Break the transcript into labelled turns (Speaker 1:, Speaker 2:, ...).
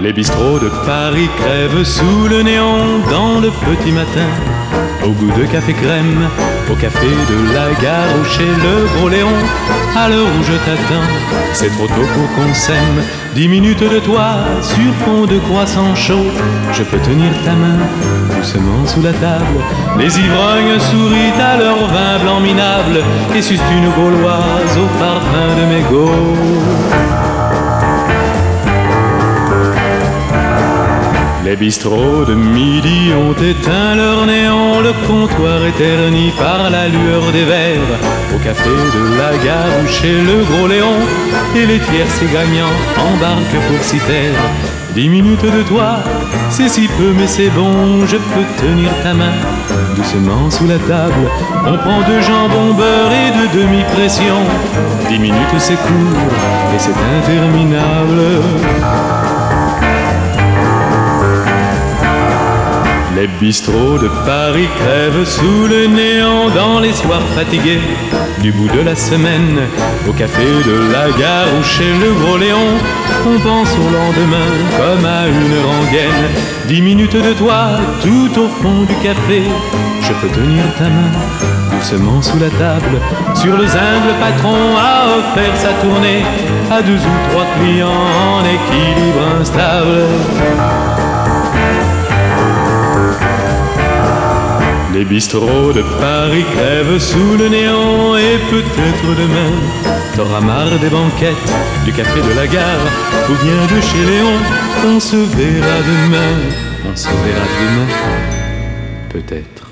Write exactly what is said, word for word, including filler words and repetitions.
Speaker 1: Les bistrots de Paris crèvent sous le néon dans le petit matin, au goût de café crème, au café de la gare ou chez le Gros Léon. À l'heure où je t'attends, c'est trop tôt pour qu'on s'aime. Dix minutes de toi sur fond de croissant chaud, je peux tenir ta main doucement sous la table. Les ivrognes sourient à leur vin blanc minable et sucent une gauloise au parfum de mégots. Les bistrots de midi ont éteint leur néon, le comptoir est terni par la lueur des verres. Au café de la gare ou chez le Gros Léon, et les tiercés gagnants embarquent pour s'y taire. Dix minutes de toi, c'est si peu mais c'est bon, je peux tenir ta main doucement sous la table. On prend de jambon beurre et de demi-pression. Dix minutes c'est court et c'est interminable. Les bistrots de Paris crèvent sous le néon dans les soirs fatigués du bout de la semaine. Au café de la gare ou chez le Gros Léon, on pense au lendemain comme à une rengaine. Dix minutes de toi tout au fond du café, je peux tenir ta main doucement sous la table. Sur le zinc, le patron a offert sa tournée à deux ou trois clients en équilibre instable. Les bistrots de Paris crèvent sous le néon, et peut-être demain t'auras marre des banquettes, du café de la gare ou bien de chez Léon. On se verra demain, on se verra demain, peut-être.